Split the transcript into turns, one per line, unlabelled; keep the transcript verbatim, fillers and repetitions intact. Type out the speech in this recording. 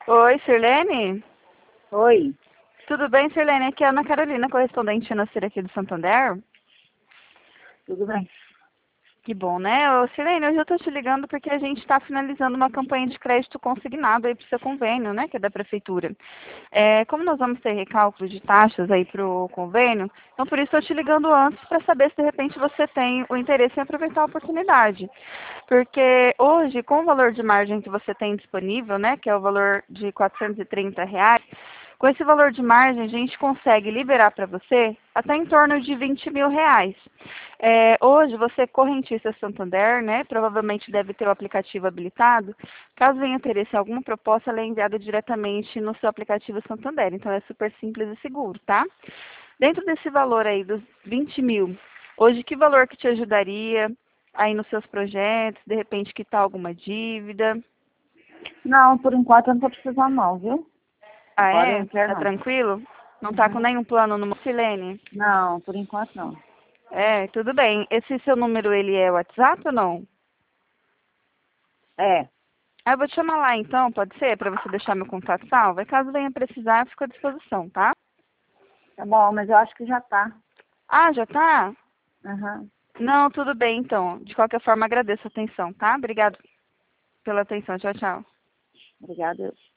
Oi, Sirlene?
Oi,
Tudo bem, Sirlene? Aqui é a Ana Carolina, correspondente financeira aqui do Santander.
tudo bem?
Que bom, né? Ô, Sirlene, hoje eu tô te ligando porque a gente está finalizando uma campanha de crédito consignado aí para o seu convênio, né? Que é da Prefeitura. É, como nós vamos ter recálculo de taxas aí para o convênio, então por isso eu tô te ligando antes para saber se de repente você tem o interesse em aproveitar a oportunidade. Porque hoje, com o valor de margem que você tem disponível, né? Que é o valor de quatrocentos e trinta reais, com esse valor de margem, a gente consegue liberar para você até em torno de vinte mil reais. É, hoje, você é correntista Santander, né? Provavelmente deve ter o aplicativo habilitado. Caso venha interesse em alguma proposta, ela é enviada diretamente no seu aplicativo Santander. Então, é super simples e seguro, tá? Dentro desse valor aí, dos vinte mil, hoje, que valor que te ajudaria aí nos seus projetos? De repente, quitar alguma dívida?
Não, por enquanto eu não tô precisando não, viu?
Ah,
Agora eu
é?
não quero
Tá
não.
tranquilo? Não tá com
Uhum.
nenhum plano no Silene?
Não, por enquanto não.
É, tudo bem. Esse seu número, ele é WhatsApp ou não?
É,
Ah, eu vou te chamar lá então, pode ser? Para você deixar meu contato salvo? E caso venha precisar, eu fico à disposição, tá?
tá bom, mas eu acho que já tá.
Ah, já tá?
Uhum.
Não, tudo bem então. De qualquer forma, agradeço a atenção, tá? Obrigado pela atenção. Tchau, tchau.
Obrigada.